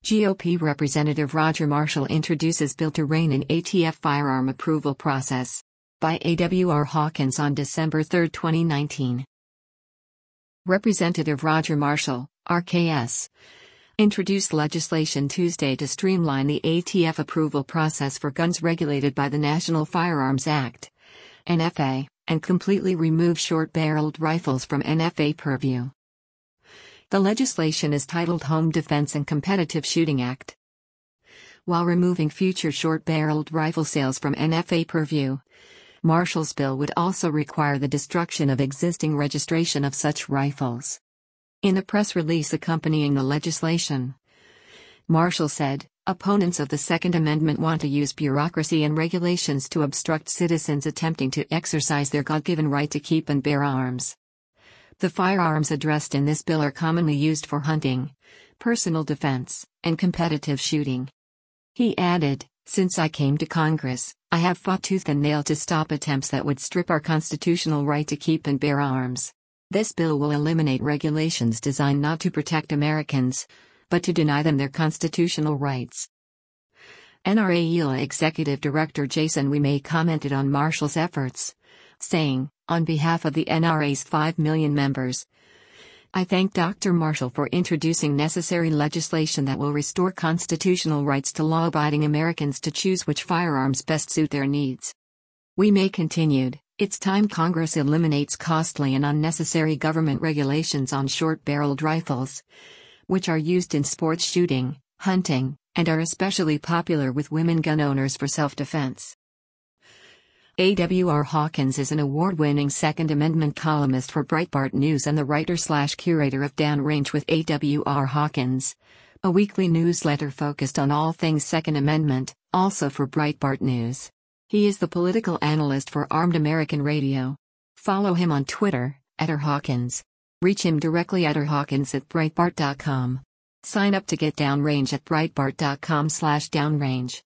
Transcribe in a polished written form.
GOP Representative Roger Marshall introduces bill to rein in ATF firearm approval process. By AWR Hawkins on December 3, 2019. Representative Roger Marshall, RKS, introduced legislation Tuesday to streamline the ATF approval process for guns regulated by the National Firearms Act, NFA, and completely remove short-barreled rifles from NFA purview. The legislation is titled Home Defense and Competitive Shooting Act. While removing future short-barreled rifle sales from NFA purview, Marshall's bill would also require the destruction of existing registration of such rifles. In a press release accompanying the legislation, Marshall said, "Opponents of the Second Amendment want to use bureaucracy and regulations to obstruct citizens attempting to exercise their God-given right to keep and bear arms. The firearms addressed in this bill are commonly used for hunting, personal defense, and competitive shooting." He added, "Since I came to Congress, I have fought tooth and nail to stop attempts that would strip our constitutional right to keep and bear arms. This bill will eliminate regulations designed not to protect Americans, but to deny them their constitutional rights." NRA Executive Director Jason Wimay commented on Marshall's efforts, saying, "On behalf of the NRA's 5 million members, I thank Dr. Marshall for introducing necessary legislation that will restore constitutional rights to law-abiding Americans to choose which firearms best suit their needs." Wimay continued, "It's time Congress eliminates costly and unnecessary government regulations on short-barreled rifles, which are used in sports shooting, hunting, and are especially popular with women gun owners for self-defense." AWR Hawkins is an award-winning Second Amendment columnist for Breitbart News and the writer/curator of Downrange with AWR Hawkins, a weekly newsletter focused on all things Second Amendment, also for Breitbart News. He is the political analyst for Armed American Radio. Follow him on Twitter, @RHawkins. Reach him directly at rhawkins@breitbart.com. Sign up to get Downrange at breitbart.com/downrange.